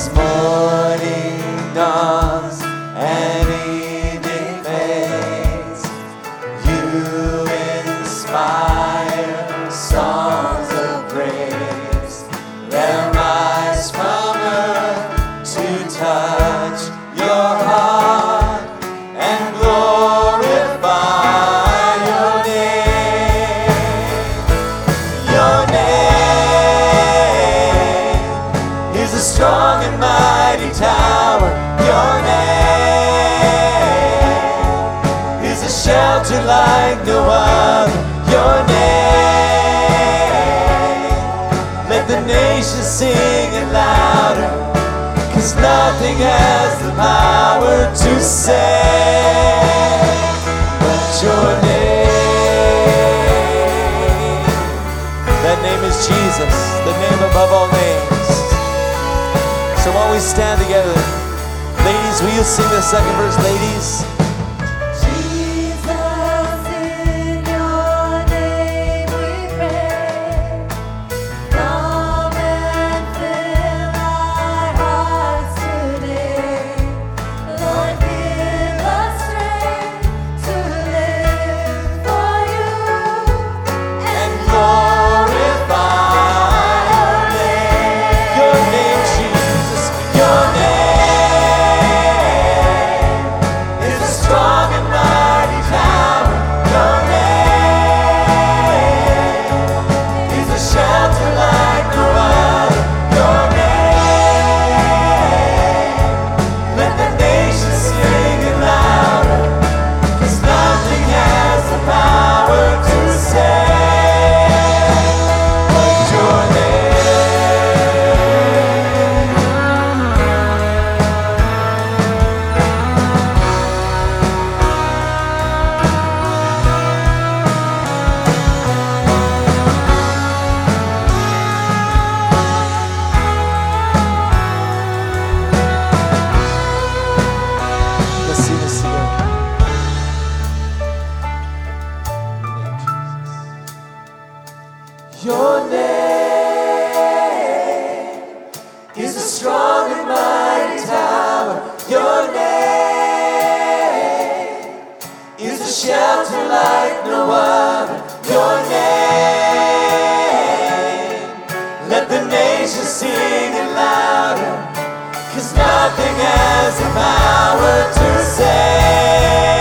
As morning dawns and evening fades, you inspire songs of praise that rise from earth to touch your heart and glorify your name. Your name is a strong and mighty tower. Your name is a shelter like no other. Your name, let the nations sing it louder, 'cause nothing has the power to save but your name. That name is Jesus, the name above all names. So while we stand together, ladies, will you sing the second verse, ladies? Jesus, in your name we pray. Come and fill our hearts today. Lord, give us strength to live for you And glorify your name. Your name, Jesus. Your name is a strong and mighty tower. Your name is a shelter like no other. Your name, let the nations sing it louder, 'cause nothing has the power to save but your Let's sing this together. Your name is a strong and mighty tower. Your name is a shelter like no other. Your name, let the nations sing it louder, 'cause nothing has the power to save